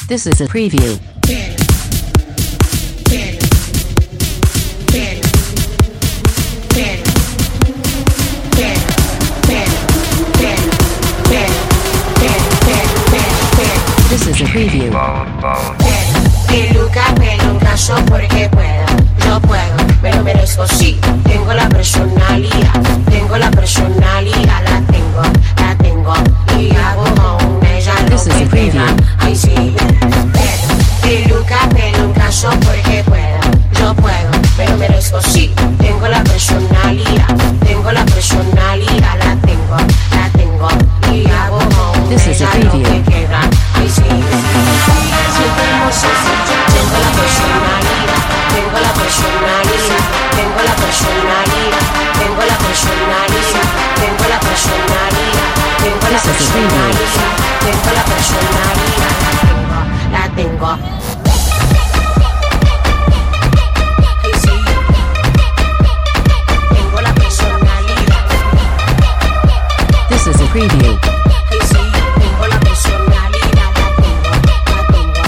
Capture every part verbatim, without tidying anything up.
This is a preview. This is a preview. Peluca, pelo un caso porque puedo, yo puedo, me lo merezco, sí. Tengo la personalidad, tengo la personalidad, la tengo, la tengo. Y hago con ella lo This is que a preview. quiera. Ay, sí. Peluca, pelo un caso porque puedo, yo puedo, me lo merezco, sí. Tengo la personalidad, tengo la personalidad, la tengo, la tengo. Y hago con This is a ella lo preview. que quiera. Ay, sí. Siempre hermosa, tengo la personalidad, tengo la personalidad, tengo la personalidad, tengo la personalidad, tengo la personalidad, tengo la This is a preview. personalidad, tengo la personalidad, la tengo, la tengo. Ay, sí. Tengo la personalidad. This is a preview. Ay, sí. Tengo la personalidad, la tengo, la tengo.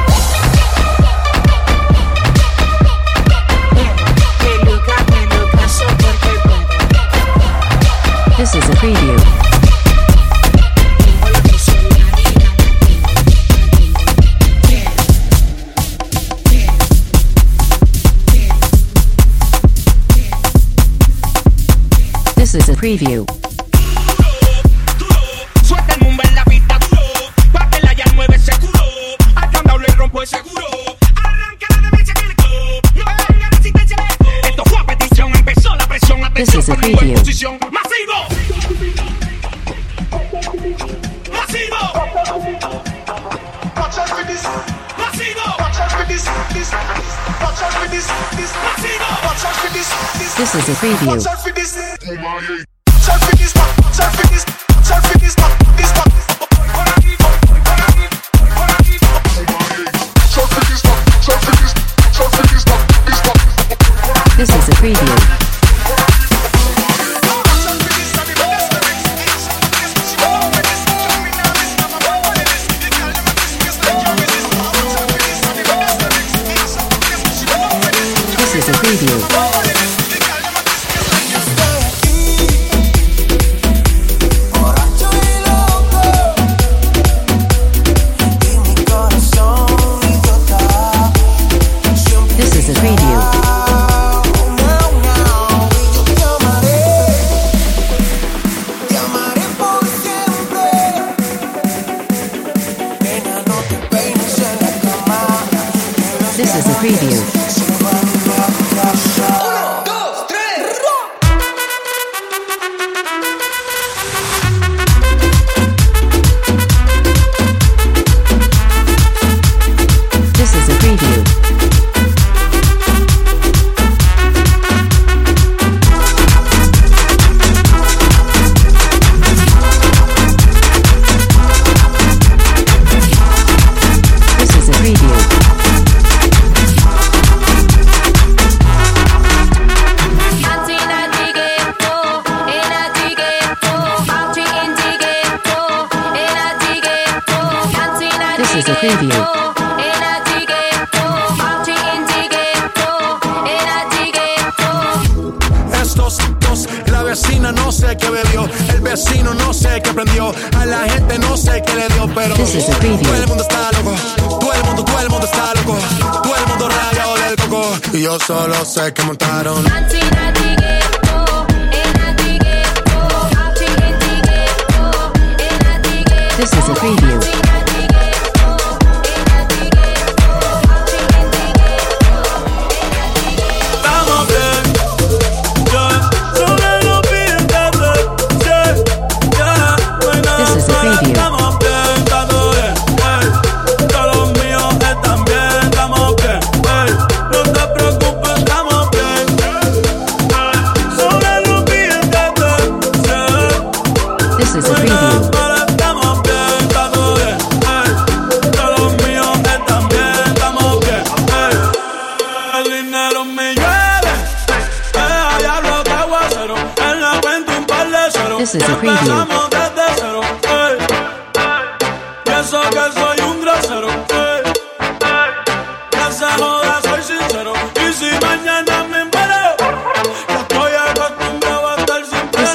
Peluca, peluca, so porque puedo. This is a preview. Tengo la personalidad, la tengo, la tengo. This is a preview. Suelta el mumba en la pista duro, pátela ya mueve ese culo, al candado le rompo ese seguro, arranca la demencia que le co, no tenga resistencia le co. Esto fue a petición, empezó la presión, This is a atención, pongo en preview. posición, masivo, masivo, Watch out for this, masivo, watch out for this, this, watch out for this, this, masivo. watch out for this, this, This is a preview. watch out for this, watch out for this, watch out for this, watch out for this, this, por aquí, por aquí, por aquí, watch out for this, watch out for this, watch out for this, this, This is a preview. This is a preview. Borracho y loco, y mi corazón idiota. Siempre This is a preview. miau, miau, y yo te amaré, te amaré por siempre. Nena, no te peines en la cama, que los This is a preview. se van a abrazar. Uno, dos, tres, This is a preview. This is a preview. This is a preview. Estos dos, la vecina no sé qué bebió, el vecino no sé qué prendió, a la gente no sé qué le dio, pero This is a preview. todo el mundo está loco, todo el mundo, todo el mundo está loco, todo el mundo rayado del coco, y yo solo sé que montaron. This is a preview. Estamos bien, ya, solo lo piden de yeah, yeah, no hay nada This is a más. preview. Estamos bien, está todo bien, ey, todos los míos están bien, estamos bien, ey, no te preocupes, estamos bien, ey, solo lo piden de yeah, This is a no hay nada preview. más, estamos bien, está todo bien, ey, todos los míos están bien, estamos bien, ey, el dinero me llueve. Eh, diablo, qué aguacero. En la cuenta un par de ceros. This is a Y preview. empezamos desde cero. Ey, ey. Pienso que soy un grosero. Ey,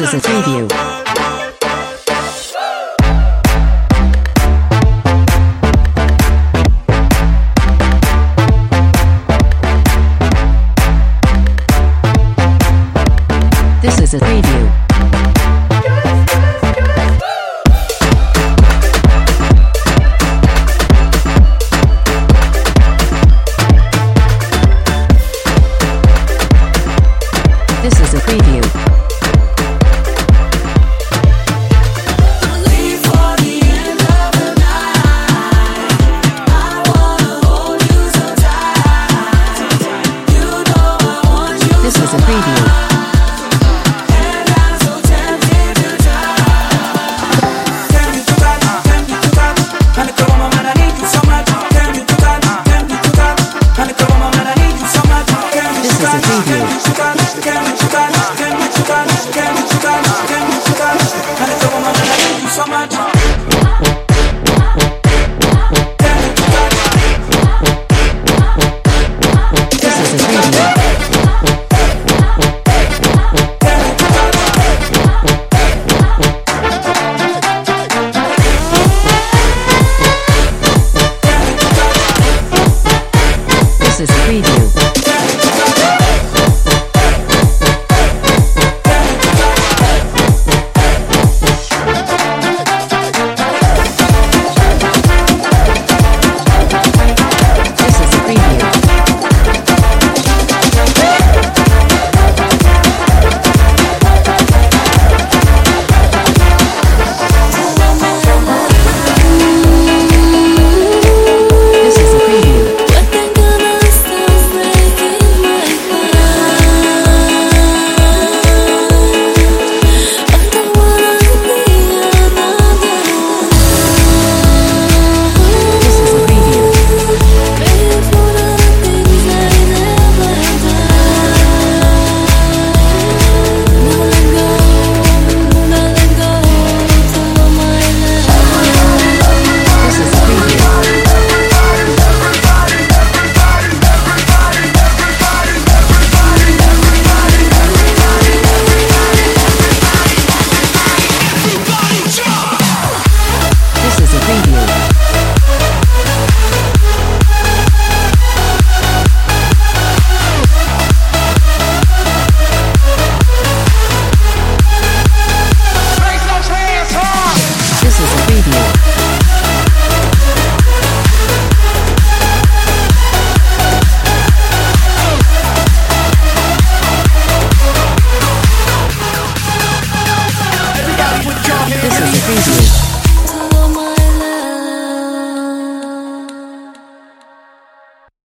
is a preview. This is a preview. This is a preview.